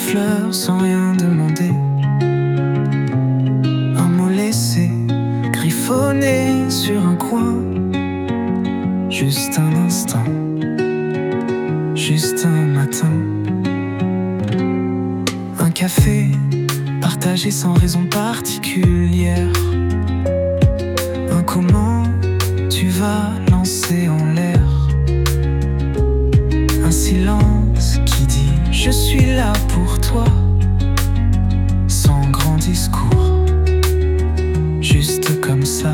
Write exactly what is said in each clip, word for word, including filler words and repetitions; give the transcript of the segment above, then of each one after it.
fleur sans rien demander. Un mot laissé, griffonné sur un coin. Juste un instant, juste un matin. Un café, partagé sans raison particulière. Un comment tu vas lancer en l'air. Un silence qui dit je suis là pour toi. Sans grand discours, juste comme ça.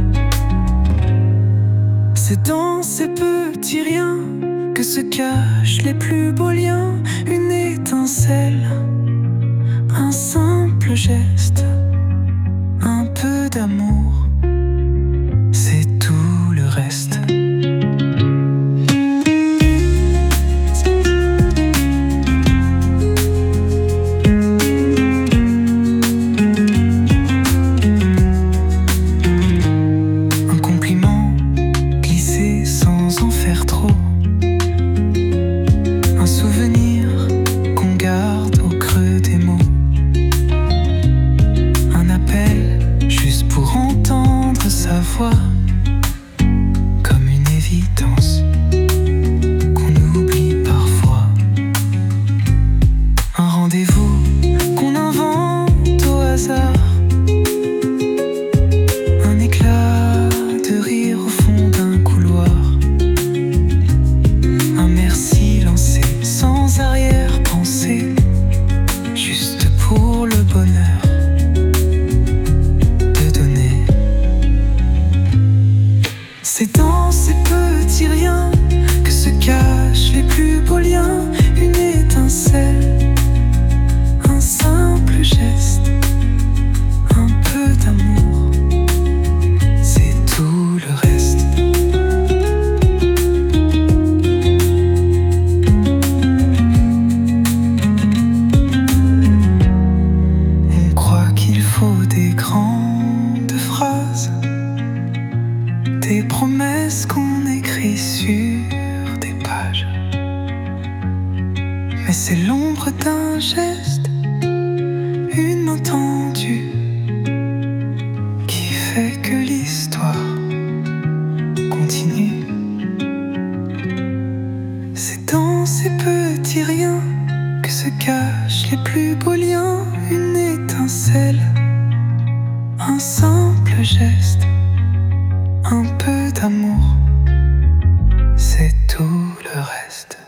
C'est dans ces petits riens que se cachent les plus beaux liens. Une étincelle, un simple geste, un peu d'amour, c'est tout le reste. Un compliment glissé sans en faire trop. Un souvenir qu'on garde au creux des mots. Un appel juste pour entendre sa voix. Comme une évidence qu'on oublie parfois. Un rendez-vous qu'on invente au hasard. Un éclat de rire au fond d'un couloir. Un merci lancé sans arrière-pensée. Juste pour le bonheur de donner. C'est dans ces petits riens que se cachent les plus beaux liens. Une étincelle, un simple geste, un peu d'amour, c'est tout le reste. On croit qu'il faut des grandes phrases, des promesses qu'on écrit sur des pages. Mais c'est l'ombre d'un geste, une main tendue, qui fait que l'histoire continue. C'est dans ces petits riens que se cachent les plus beaux liens. Une étincelle, un simple geste, un peu d'amour, c'est tout le reste.